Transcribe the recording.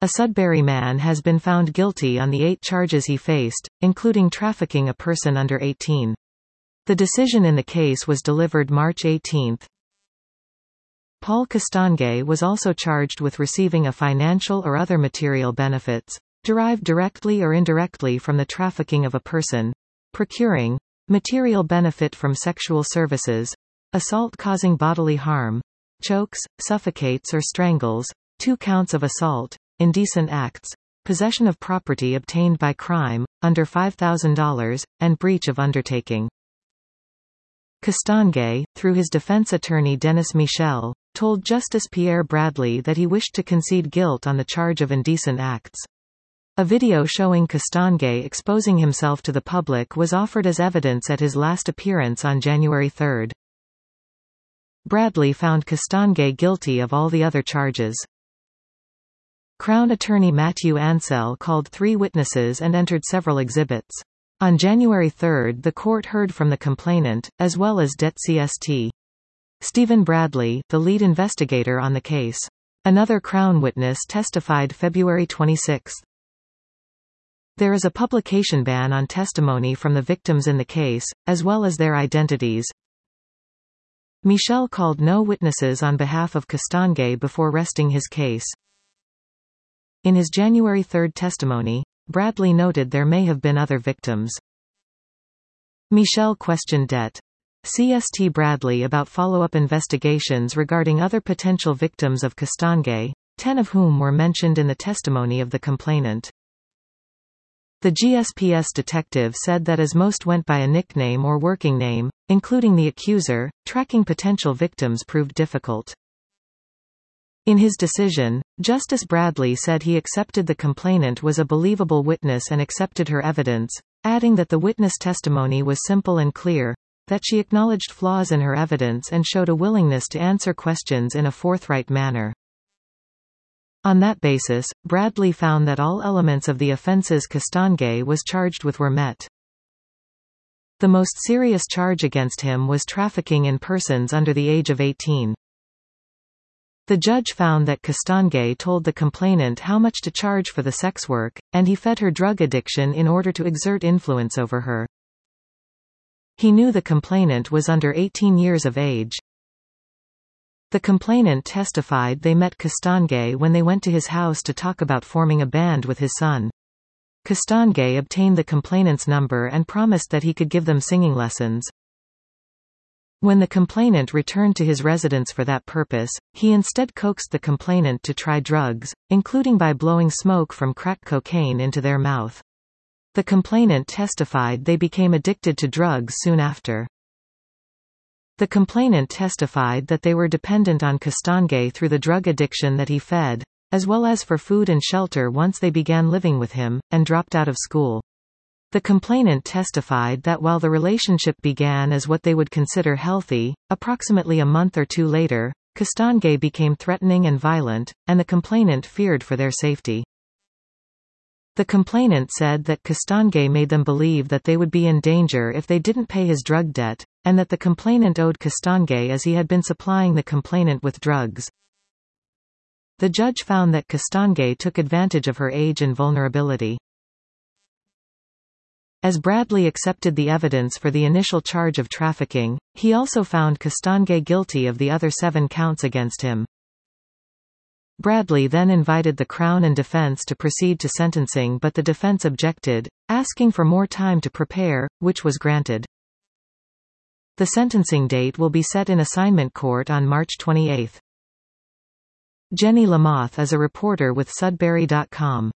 A Sudbury man has been found guilty on the 8 charges he faced, including trafficking a person under 18. The decision in the case was delivered March 18. Paul Castanguet was also charged with receiving a financial or other material benefits, derived directly or indirectly from the trafficking of a person, procuring material benefit from sexual services, assault causing bodily harm, chokes, suffocates or strangles, 2 counts of assault, indecent acts, possession of property obtained by crime, under $5,000, and breach of undertaking. Castanguet, through his defense attorney Denis Michel, told Justice Pierre Bradley that he wished to concede guilt on the charge of indecent acts. A video showing Castanguet exposing himself to the public was offered as evidence at his last appearance on January 3. Bradley found Castanguet guilty of all the other charges. Crown Attorney Matthew Ansell called 3 witnesses and entered several exhibits. On January 3 the court heard from the complainant, as well as Det. Cst. Stephen Bradley, the lead investigator on the case. Another Crown witness testified February 26. There is a publication ban on testimony from the victims in the case, as well as their identities. Michel called no witnesses on behalf of Castanguet before resting his case. In his January 3 testimony, Bradley noted there may have been other victims. Michel questioned Det. Cst. Bradley about follow-up investigations regarding other potential victims of Castanguet, 10 of whom were mentioned in the testimony of the complainant. The GSPS detective said that as most went by a nickname or working name, including the accuser, tracking potential victims proved difficult. In his decision, Justice Bradley said he accepted the complainant was a believable witness and accepted her evidence, adding that the witness testimony was simple and clear, that she acknowledged flaws in her evidence and showed a willingness to answer questions in a forthright manner. On that basis, Bradley found that all elements of the offenses Castanguet was charged with were met. The most serious charge against him was trafficking in persons under the age of 18. The judge found that Castanguet told the complainant how much to charge for the sex work, and he fed her drug addiction in order to exert influence over her. He knew the complainant was under 18 years of age. The complainant testified they met Castanguet when they went to his house to talk about forming a band with his son. Castanguet obtained the complainant's number and promised that he could give them singing lessons. When the complainant returned to his residence for that purpose, he instead coaxed the complainant to try drugs, including by blowing smoke from crack cocaine into their mouth. The complainant testified they became addicted to drugs soon after. The complainant testified that they were dependent on Castanguet through the drug addiction that he fed, as well as for food and shelter once they began living with him, and dropped out of school. The complainant testified that while the relationship began as what they would consider healthy, approximately a month or 2 later, Castanguet became threatening and violent, and the complainant feared for their safety. The complainant said that Castanguet made them believe that they would be in danger if they didn't pay his drug debt, and that the complainant owed Castanguet as he had been supplying the complainant with drugs. The judge found that Castanguet took advantage of her age and vulnerability. As Bradley accepted the evidence for the initial charge of trafficking, he also found Castanguet guilty of the other 7 counts against him. Bradley then invited the Crown and defense to proceed to sentencing, but the defense objected, asking for more time to prepare, which was granted. The sentencing date will be set in assignment court on March 28. Jenny Lamoth is a reporter with Sudbury.com.